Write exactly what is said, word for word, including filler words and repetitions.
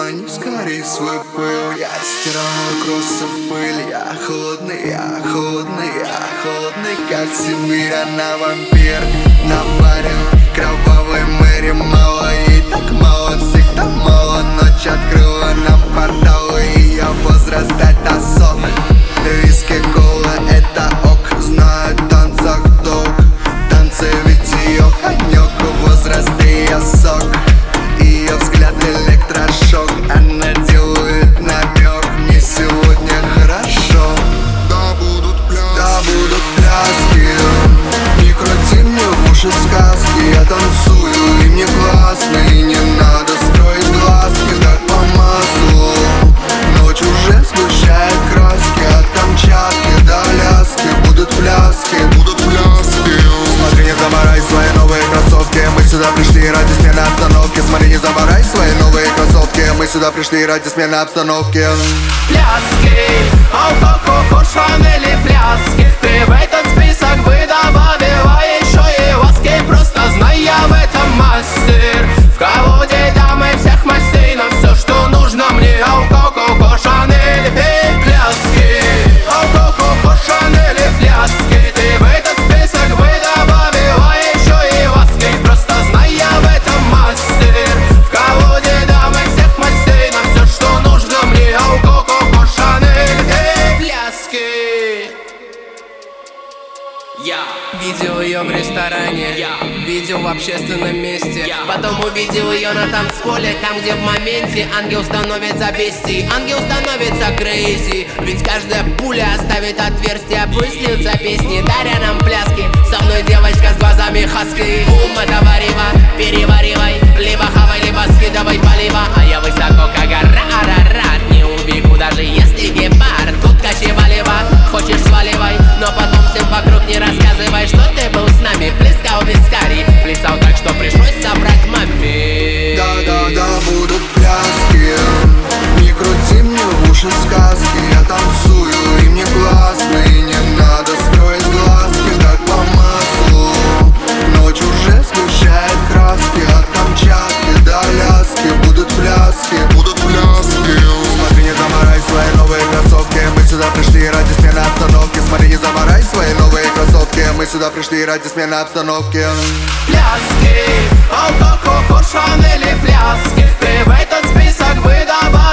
урони скорей свой пыл. Я стираю кроссы в пыль. Я холодный, я холодный, я холодный, как Сибирь. Она вампир на баре кровавой Мэри. Мало ей так мало, всегда мало. Ночь открыла нам порталы, и я возраст это сок. Виски, кола, это ок. Знаю в танцах толк. Танцы ведь ее конек. Возраст и я сок. Ее взгляд электрошок. Она делает намек. Мне сегодня хорошо. Да будут пляски, да будут пляски. Не крути мне в уши сказки. Я танцую и мне классно. И не надо строить глазки, как по маслу. Ночь уже сгущает краски. От Камчатки до Аляски будут пляски, будут пляски. Смотри, не заморай свои новые кроссовки. Мы сюда пришли ради смены обстановки. Смотри, не заморай свои новые кроссовки. Мы сюда пришли ради смены обстановки. Пляски, алкоголь, Шанель и пляски. Ты в этот список бы добавила еще и ласки. Просто знай, я в этом мастер. В колоде дамы всех мастей. Но все, что нужно мне, алкоголь, Шанель и пляски. Алкоголь, Шанель и пляски. Ты в этот список бы добавила еще и ласки. Просто знай, я в этом мастер. В колоде дамы всех мастей. Но все, что нужно мне, алкоголь, Шанель и пляски. Я видел ее в ресторане, я видел в общественном месте, я потом увидел ее на танцполе, там, где в моменте ангел становится бестией, ангел становится крейзи. Ведь каждая пуля оставит отверстие, пусть льются песни, даря нам пляски. Со мной девочка с глазами хаски. Бум, это варево, переваривай. Либо хавай, либо скидывай полива. А я высоко, как гора, арарат. Не убегу, даже если гепард. Тут качевалево, хочешь сваливай. Но потом всем вокруг не рассказывай, что ты был с нами. Плескал вискарий, плясал так, что пришлось собрать маме. Да-да-да, будут пляски. Не крути мне в уши сказки. Я танцую и мне классно. И не надо строить глазки, как по маслу. Ночь уже сгущает краски. От Камчатки до Аляски будут пляски, будут пляски. Смотри, не заморай свои новые кроссовки. Мы сюда пришли ради смены обстановки. Смотри, не заморай свои новые кроссовки. Мы сюда пришли ради смены обстановки. Пляски, алкоголь, Шанель и пляски. Ты в этот список бы добавила